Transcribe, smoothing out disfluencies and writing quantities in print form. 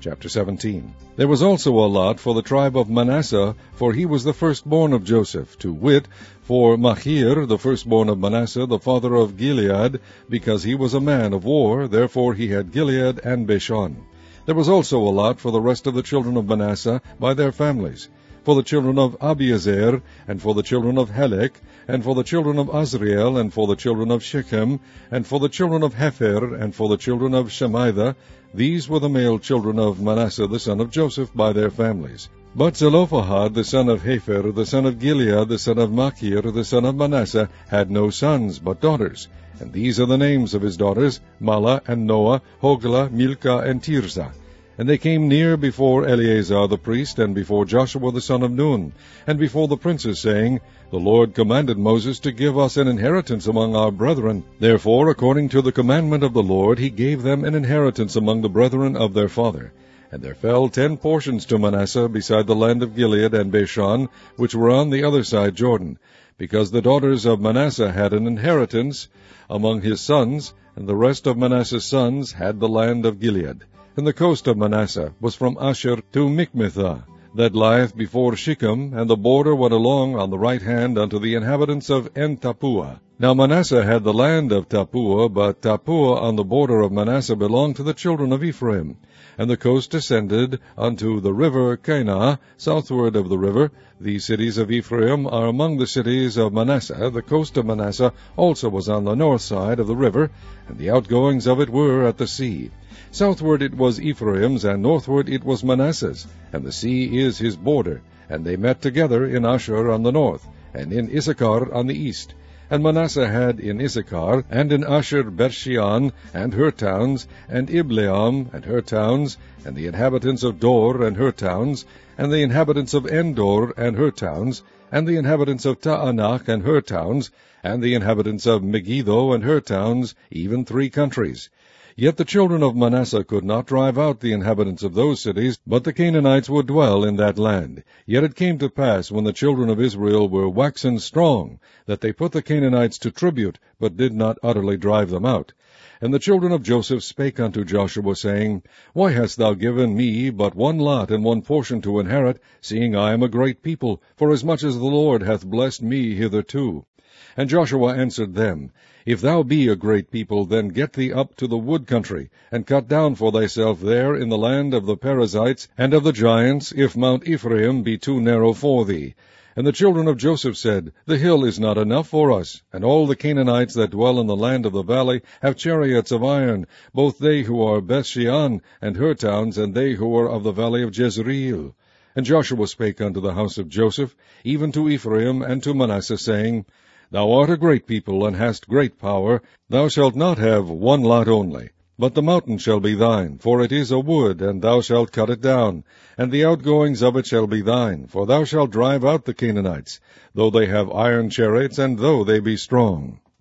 Chapter 17. There was also a lot for the tribe of Manasseh, for he was the firstborn of Joseph, to wit, for Machir, the firstborn of Manasseh, the father of Gilead, because he was a man of war, therefore he had Gilead and Bashan. There was also a lot for the rest of the children of Manasseh by their families, for the children of Abiezer, and for the children of Helek, and for the children of Azriel, and for the children of Shechem, and for the children of Hepher, and for the children of Shemida. These were the male children of Manasseh the son of Joseph by their families. But Zelophehad the son of Hepher, the son of Gilead, the son of Machir, the son of Manasseh, had no sons, but daughters. And these are the names of his daughters, Mahlah and Noah, Hoglah, Milcah, and Tirzah. And they came near before Eleazar the priest, and before Joshua the son of Nun, and before the princes, saying, The Lord commanded Moses to give us an inheritance among our brethren. Therefore, according to the commandment of the Lord, he gave them an inheritance among the brethren of their father. And there fell 10 portions to Manasseh, beside the land of Gilead and Bashan, which were on the other side Jordan, because the daughters of Manasseh had an inheritance among his sons, and the rest of Manasseh's sons had the land of Gilead. And the coast of Manasseh was from Asher to Michmethah, that lieth before Shechem, and the border went along on the right hand unto the inhabitants of En-Tappuah. Now Manasseh had the land of Tappuah, but Tappuah on the border of Manasseh belonged to the children of Ephraim. And the coast descended unto the river Kanah, southward of the river. The cities of Ephraim are among the cities of Manasseh. The coast of Manasseh also was on the north side of the river, and the outgoings of it were at the sea. Southward it was Ephraim's, and northward it was Manasseh's, and the sea is his border. And they met together in Asher on the north, and in Issachar on the east. And Manasseh had in Issachar, and in Asher Bershean, and her towns, and Ibleam, and her towns, and the inhabitants of Dor, and her towns, and the inhabitants of Endor, and her towns, and the inhabitants of Taanach, and her towns, and the inhabitants of Megiddo, and her towns, even 3 countries. Yet the children of Manasseh could not drive out the inhabitants of those cities, but the Canaanites would dwell in that land. Yet it came to pass, when the children of Israel were waxen strong, that they put the Canaanites to tribute, but did not utterly drive them out. And the children of Joseph spake unto Joshua, saying, Why hast thou given me but 1 lot and 1 portion to inherit, seeing I am a great people, forasmuch as the Lord hath blessed me hitherto? And Joshua answered them, If thou be a great people, then get thee up to the wood country, and cut down for thyself there in the land of the Perizzites and of the giants, if Mount Ephraim be too narrow for thee. And the children of Joseph said, The hill is not enough for us, and all the Canaanites that dwell in the land of the valley have chariots of iron, both they who are Bethshean and her towns, and they who are of the valley of Jezreel. And Joshua spake unto the house of Joseph, even to Ephraim and to Manasseh, saying, Thou art a great people, and hast great power. Thou shalt not have 1 lot only, but the mountain shall be thine, for it is a wood, and thou shalt cut it down, and the outgoings of it shall be thine, for thou shalt drive out the Canaanites, though they have iron chariots, and though they be strong.